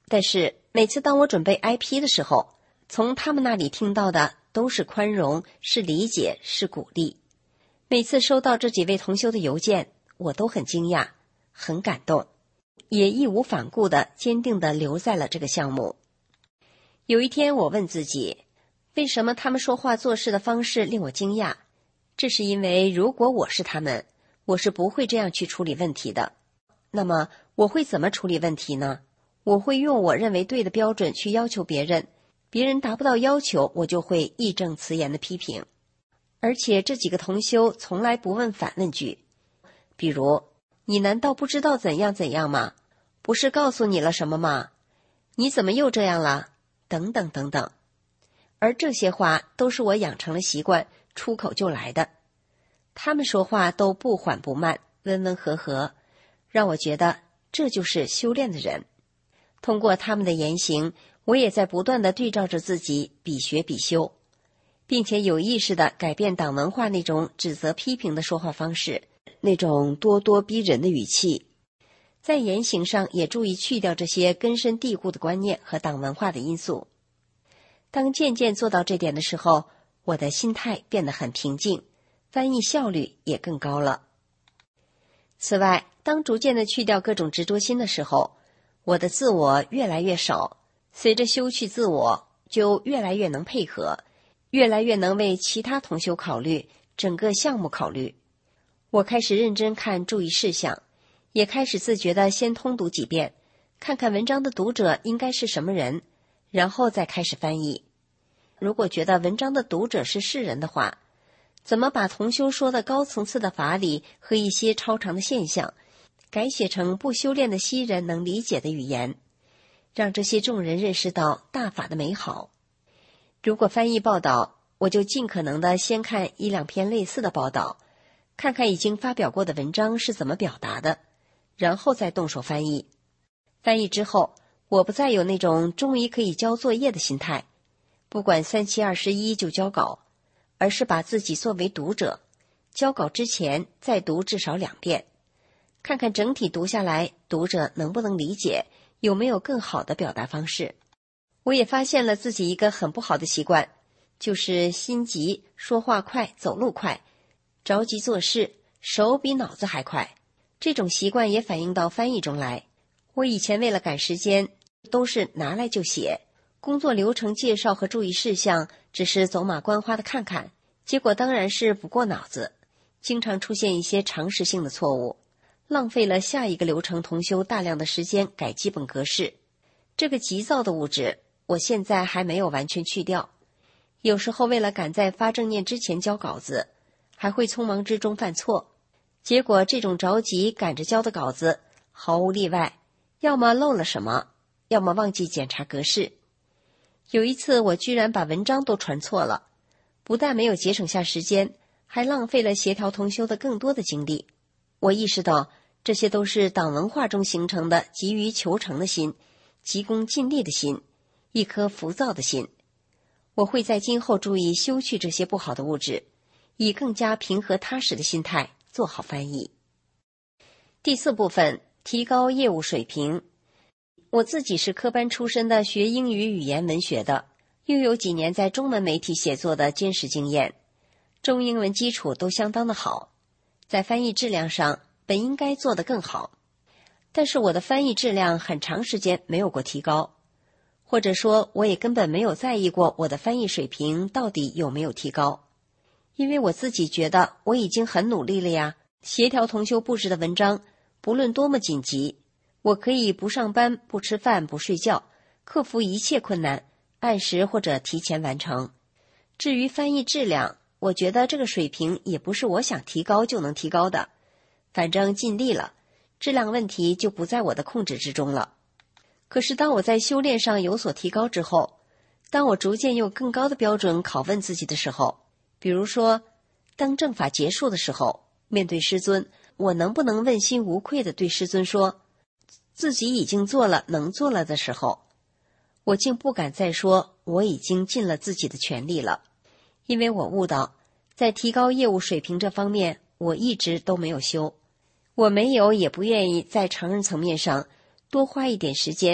但是每次当我准备 IP 的时候，从他们那里听到的都是宽容，是理解，是鼓励。每次收到这几位同修的邮件，我都很惊讶，很感动，也义无反顾地坚定地留在了这个项目。有一天我问自己，为什么他们说话做事的方式令我惊讶？这是因为如果我是他们，我是不会这样去处理问题的。那么我会怎么处理问题呢？我会用我认为对的标准去要求别人，别人达不到要求，我就会义正辞严的批评。而且这几个同修从来不问反问句，比如，你难道不知道怎样怎样吗？不是告诉你了什么吗？你怎么又这样了？等等等等。而这些话都是我养成了习惯，出口就来的。他们说话都不缓不慢，温温和和，让我觉得这就是修炼的人。通过他们的言行，我也在不断地对照着自己，比学比修，并且有意识地改变党文化那种指责批评的说话方式，那种咄咄逼人的语气。在言行上也注意去掉这些根深蒂固的观念和党文化的因素。当渐渐做到这点的时候，我的心态变得很平静，翻译效率也更高了。此外，当逐渐地去掉各种执着心的时候，我的自我越来越少，随着修去自我，就越来越能配合，越来越能为其他同修考虑，整个项目考虑。我开始认真看注意事项，也开始自觉地先通读几遍，看看文章的读者应该是什么人，然后再开始翻译。如果觉得文章的读者是世人的话，怎么把同修说的高层次的法理和一些超常的现象改写成不修炼的西人能理解的语言，让这些众人认识到大法的美好。如果翻译报道，我就尽可能的先看一两篇类似的报道，看看已经发表过的文章是怎么表达的，然后再动手翻译。翻译之后，我不再有那种终于可以交作业的心态，不管3721就交稿，而是把自己作为读者，交稿之前再读至少2遍，看看整体读下来读者能不能理解，有没有更好的表达方式。我也发现了自己一个很不好的习惯，就是心急，说话快，走路快，着急做事，手比脑子还快。这种习惯也反映到翻译中来。我以前为了赶时间，都是拿来就写，工作流程介绍和注意事项只是走马观花的看看，结果当然是不过脑子，经常出现一些常识性的错误，浪费了下一个流程同修大量的时间改基本格式。这个急躁的物质，我现在还没有完全去掉。有时候为了赶在发正念之前交稿子，还会匆忙之中犯错，结果这种着急赶着交的稿子，毫无例外，要么漏了什么，要么忘记检查格式。有一次我居然把文章都传错了，不但没有节省下时间，还浪费了协调同修的更多的精力。我意识到这些都是党文化中形成的急于求成的心，急功近利的心，一颗浮躁的心。我会在今后注意修去这些不好的物质，以更加平和踏实的心态做好翻译。第4部分，提高业务水平。我自己是科班出身的，学英语语言文学的，又有几年在中文媒体写作的坚实经验，中英文基础都相当的好，在翻译质量上本应该做得更好，但是我的翻译质量很长时间没有过提高，或者说我也根本没有在意过我的翻译水平到底有没有提高，因为我自己觉得我已经很努力了呀。协调同修布置的文章不论多么紧急，我可以不上班，不吃饭，不睡觉，克服一切困难，按时或者提前完成。至于翻译质量，我觉得这个水平也不是我想提高就能提高的，反正尽力了，质量问题就不在我的控制之中了。可是当我在修炼上有所提高之后，当我逐渐用更高的标准拷问自己的时候，比如说当正法结束的时候，面对师尊，我能不能问心无愧地对师尊说自己已经做了能做了的时候，我竟不敢再说我已经尽了自己的全力了，因为我悟到在提高业务水平这方面我一直都没有修，我没有也不愿意在常人层面上多花一点时间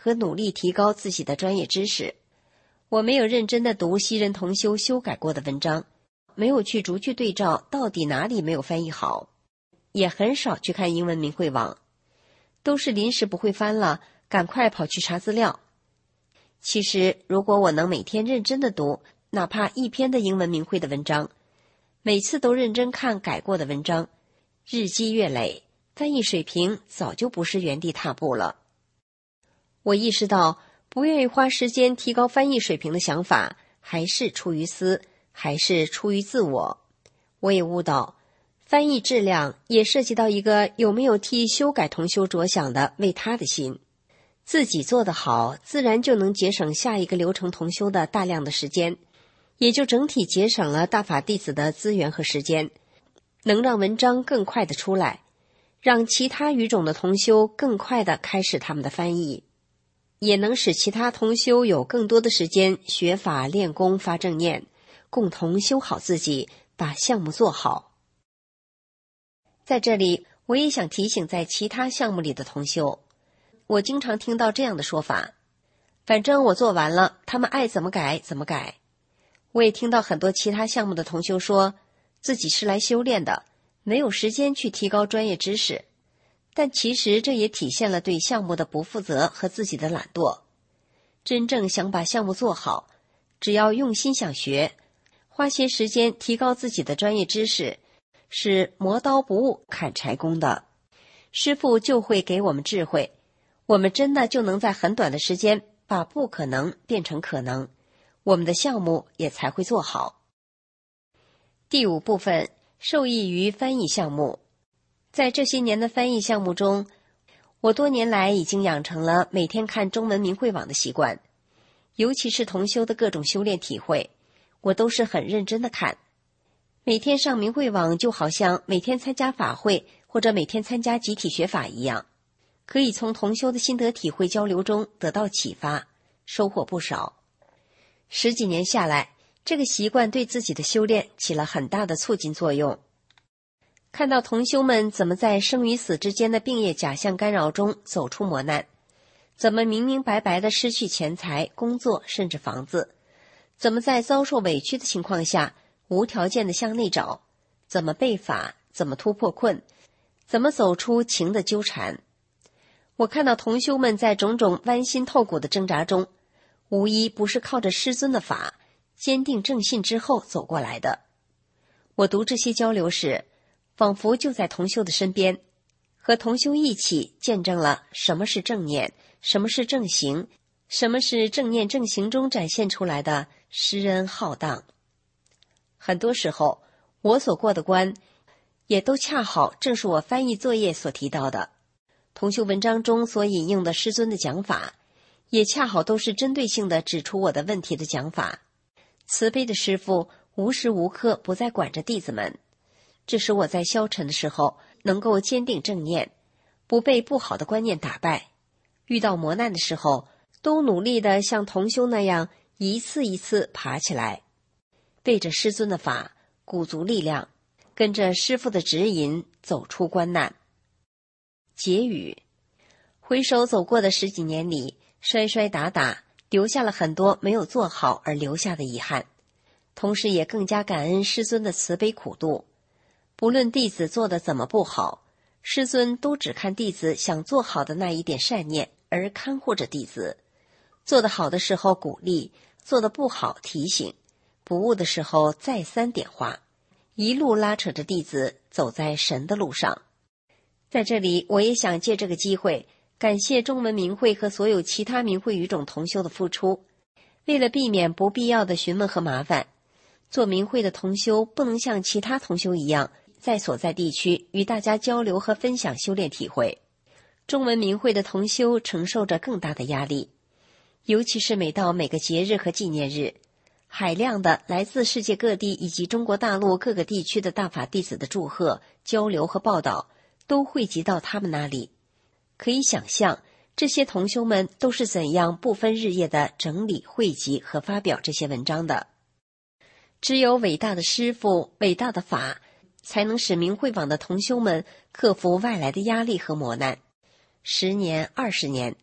和努力提高自己的专业知识。我没有认真地读西人同修修改过的文章，没有去逐句对照到底哪里没有翻译好，也很少去看英文明慧网，都是临时不会翻了，赶快跑去查资料。其实如果我能每天认真地读哪怕一篇的英文明慧的文章，每次都认真看改过的文章，日积月累，翻译水平早就不是原地踏步了。我意识到不愿意花时间提高翻译水平的想法，还是出于私，还是出于自我。我也悟到，翻译质量也涉及到一个有没有替修改同修着想的为他的心。自己做得好，自然就能节省下一个流程同修的大量的时间，也就整体节省了大法弟子的资源和时间，能让文章更快的出来，让其他语种的同修更快的开始他们的翻译，也能使其他同修有更多的时间学法练功发正念，共同修好自己，把项目做好。在这里我也想提醒在其他项目里的同修，我经常听到这样的说法，反正我做完了，他们爱怎么改怎么改。我也听到很多其他项目的同修说自己是来修炼的，没有时间去提高专业知识，但其实这也体现了对项目的不负责和自己的懒惰。真正想把项目做好，只要用心想学，花些时间提高自己的专业知识，是磨刀不误砍柴工的。师父就会给我们智慧，我们真的就能在很短的时间把不可能变成可能，我们的项目也才会做好。第5部分，受益于翻译项目。在这些年的翻译项目中，我多年来已经养成了每天看中文明慧网的习惯，尤其是同修的各种修炼体会，我都是很认真的看。每天上明慧网就好像每天参加法会或者每天参加集体学法一样，可以从同修的心得体会交流中得到启发，收获不少。10几年下来，这个习惯对自己的修炼起了很大的促进作用。看到同修们怎么在生与死之间的病业假象干扰中走出磨难，怎么明明白白地失去钱财、工作甚至房子，怎么在遭受委屈的情况下无条件地向内找，怎么背法，怎么突破困，怎么走出情的纠缠。我看到同修们在种种剜心透骨的挣扎中，无一不是靠着师尊的法，坚定正信之后走过来的。我读这些交流时，仿佛就在同修的身边，和同修一起见证了什么是正念，什么是正行，什么是正念正行中展现出来的施恩浩荡。很多时候，我所过的关，也都恰好正是我翻译作业所提到的。同修文章中所引用的师尊的讲法，也恰好都是针对性地指出我的问题的讲法。慈悲的师父无时无刻不在管着弟子们，这使我在消沉的时候能够坚定正念，不被不好的观念打败，遇到磨难的时候都努力地像同修那样一次一次爬起来，背着师尊的法，鼓足力量，跟着师父的指引走出关难。结语：回首走过的10几年里，摔摔打打，留下了很多没有做好而留下的遗憾，同时也更加感恩师尊的慈悲苦度。不论弟子做得怎么不好，师尊都只看弟子想做好的那一点善念，而看护着弟子。做得好的时候鼓励，做得不好提醒，不悟的时候再三点化，一路拉扯着弟子走在神的路上。在这里，我也想借这个机会感谢中文明慧和所有其他明慧语种同修的付出。为了避免不必要的询问和麻烦，做明慧的同修不能像其他同修一样在所在地区与大家交流和分享修炼体会。中文明慧的同修承受着更大的压力，尤其是每到每个节日和纪念日，海量的来自世界各地以及中国大陆各个地区的大法弟子的祝贺、交流和报道都汇集到他们那里。可以想象，这些同修们都是怎样不分日夜的整理、汇集和发表这些文章的。只有伟大的师父、伟大的法，才能使明慧网的同修们克服外来的压力和磨难。10年、20年，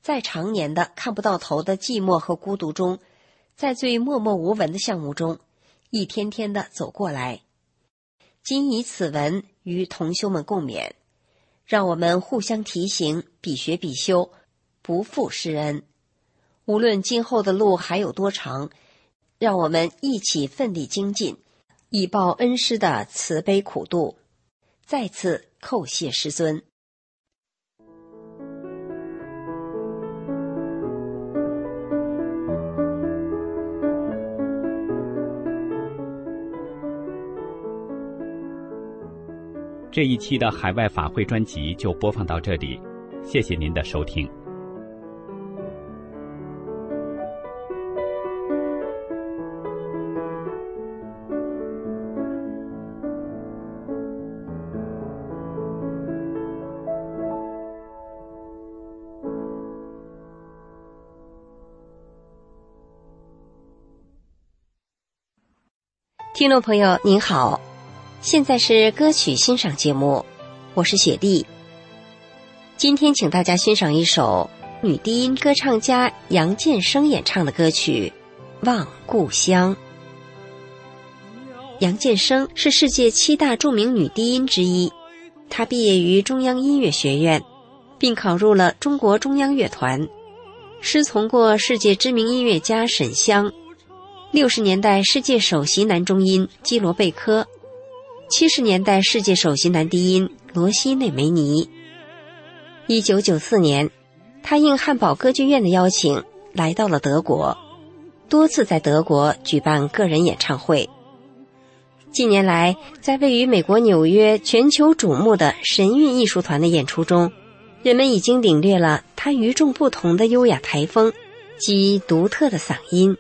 在常年的看不到头的寂寞和孤独中，在最默默无闻的项目中，一天天的走过来。今以此文与同修们共勉，让我们互相提醒，彼学彼修，不负师恩。无论今后的路还有多长，让我们一起奋力精进，以报恩师的慈悲苦度。再次叩谢师尊。 这一期的海外法会专辑就播放到这里，谢谢您的收听。 听众朋友您好，现在是歌曲欣赏节目，我是雪莉。今天请大家欣赏一首女低音歌唱家杨建生演唱的歌曲《望故乡》。杨建生是世界7大著名女低音之一，她毕业于中央音乐学院，并考入了中国中央乐团，师从过世界知名音乐家沈湘，60年代世界首席男中音基罗贝科，70年代世界首席男低音罗西内梅尼。1994年，他应汉堡歌剧院的邀请来到了德国，多次在德国举办个人演唱会。近年来，在位于美国纽约全球瞩目的神韵艺术团的演出中，人们已经领略了他与众不同的优雅台风及独特的嗓音。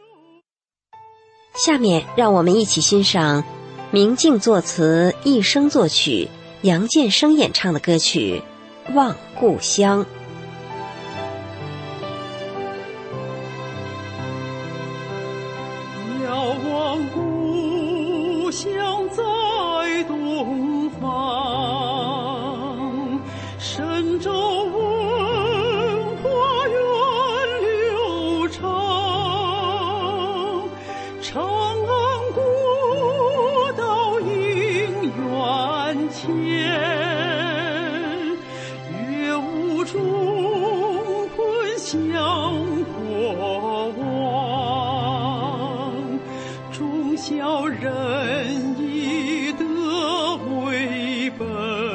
下面让我们一起欣赏明镜作词、一生作曲、杨建生演唱的歌曲《望故乡》。 遥望故乡在东方，神州文化源流长，长安古道迎远前，乐舞中昆香过往，忠孝仁义德为本，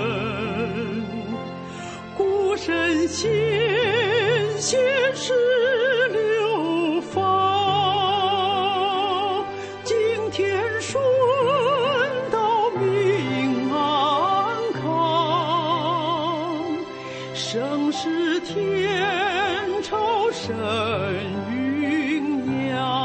古神先贤是流芳，敬天顺道明安康，盛世天朝神云扬。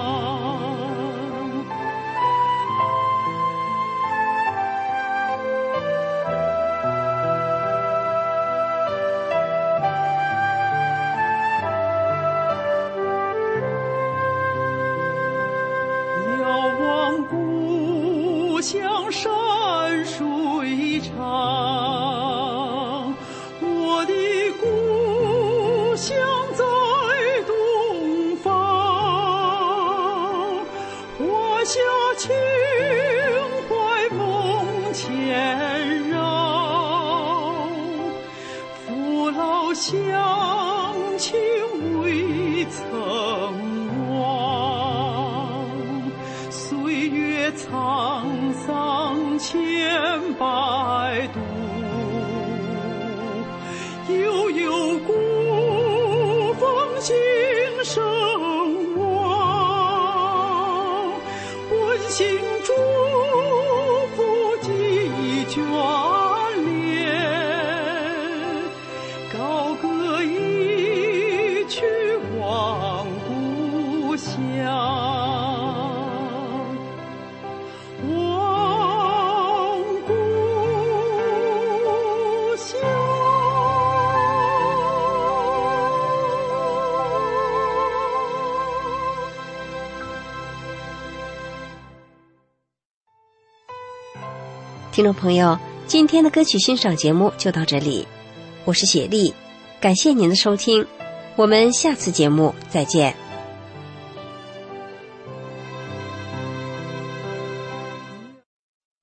遥望故乡山水长，我的故乡在东方，华夏情怀梦千绕，父老乡亲未曾忘，岁月沧桑千百度，悠悠古风兴盛旺，温馨祝福几眷恋，高歌一曲望故乡。望故乡。 听众朋友，今天的歌曲欣赏节目就到这里，我是雪莉， 感谢您的收听，我们下次节目再见。